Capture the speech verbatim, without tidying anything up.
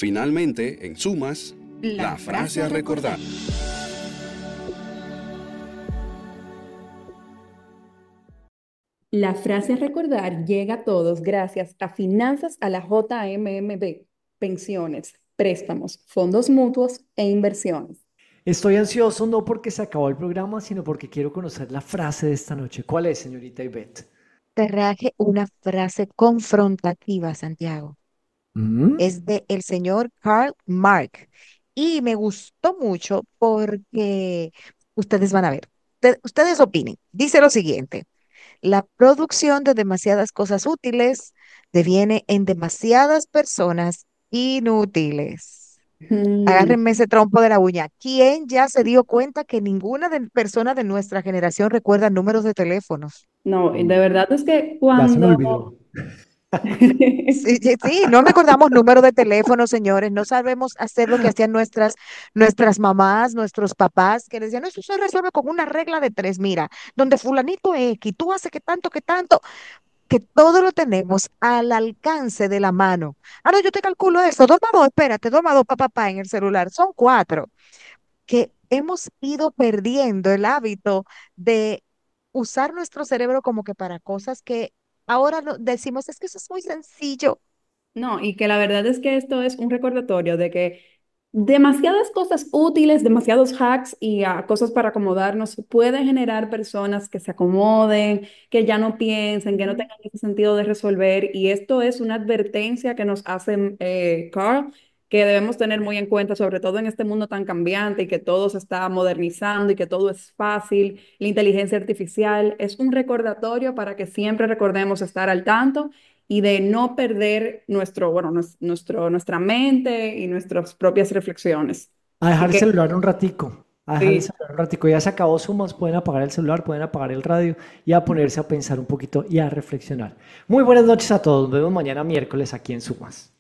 Finalmente, en Sumas, la, la frase a recordar. La frase a recordar llega a todos gracias a Finanzas a la J M M B, pensiones, préstamos, fondos mutuos e inversiones. Estoy ansioso no porque se acabó el programa, sino porque quiero conocer la frase de esta noche. ¿Cuál es, señorita Ivette? Traje una frase confrontativa, Santiago. ¿Mm? Es de el señor Karl Marx y me gustó mucho porque ustedes van a ver. Usted- ustedes opinen. Dice lo siguiente: la producción de demasiadas cosas útiles deviene en demasiadas personas inútiles. Mm, Agárrenme ese trompo de la uña. ¿Quién ya se dio cuenta que ninguna de, persona de nuestra generación recuerda números de teléfonos? no, y de Mm, verdad es que Ya se me cuando... olvidó. Sí, sí, sí, no recordamos números de teléfono, señores, no sabemos hacer lo que hacían nuestras, nuestras mamás, nuestros papás, que decían, no, eso se resuelve con una regla de tres, mira, donde fulanito X, tú haces que tanto, que tanto, que todo lo tenemos al alcance de la mano. Ah, no, yo te calculo eso, dos más dos, espérate, dos más dos, papá, papá, en el celular, son cuatro, que hemos ido perdiendo el hábito de usar nuestro cerebro como que para cosas que ahora lo- decimos, es que eso es muy sencillo. No, y que la verdad es que esto es un recordatorio de que demasiadas cosas útiles, demasiados hacks y ah, cosas para acomodarnos pueden generar personas que se acomoden, que ya no piensen, que no Ujú. tengan ese sentido de resolver. Y esto es una advertencia que nos hace eh, Carl, que debemos tener muy en cuenta, sobre todo en este mundo tan cambiante y que todo se está modernizando y que todo es fácil. La inteligencia artificial es un recordatorio para que siempre recordemos estar al tanto y de no perder nuestro, bueno, nues- nuestro, nuestra mente y nuestras propias reflexiones. A dejar Así el que celular un ratico. A dejar el sí, celular un ratico. Ya se acabó Sumas, pueden apagar el celular, pueden apagar el radio y a ponerse a pensar un poquito y a reflexionar. Muy buenas noches a todos. Nos vemos mañana miércoles aquí en Sumas.